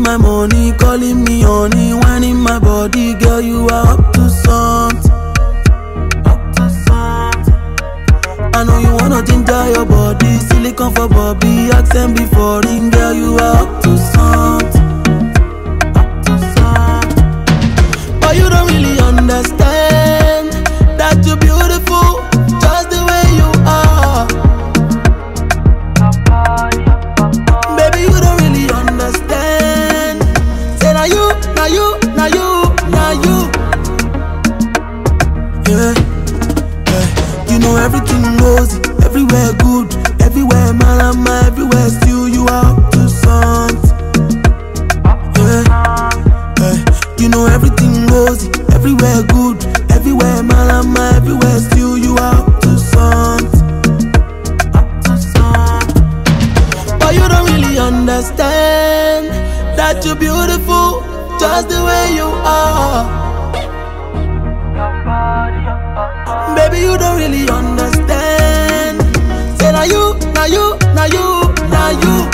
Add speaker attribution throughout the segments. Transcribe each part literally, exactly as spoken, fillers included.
Speaker 1: my money, calling me honey, whining my body, girl, you are up to something. Up to something. I know you wanna ginger your body, silicone for Bobby, accent before ring, girl, you are up to something. Up to something. But you don't really understand that you're beautiful, just the way you are. Baby, you don't really understand. Say now you, now you, now you, now you. Yeah, yeah. You know everything rosy, everywhere good, everywhere malama, everywhere still you are up to something. Yeah, yeah. You know everything rosy, everywhere good, everywhere malama, everywhere still you are up to something. Up to something. But you don't really understand that you're beautiful, just the way you are. Baby, you don't really understand. Say now you, now you, now you, now you.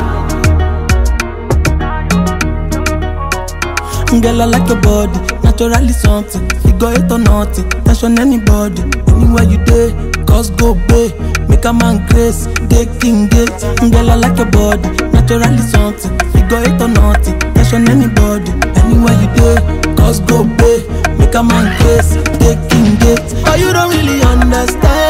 Speaker 1: Girl, I like your body, naturally something. Figure it or nothing, touch on anybody, anywhere you day. Cause go bay, make a man grace, day king gate. Girl, I like your body, naturally something. Figure it or nothing, touch on anybody, anywhere you day. Cause go bay, make a man grace, day king gate. But you don't really understand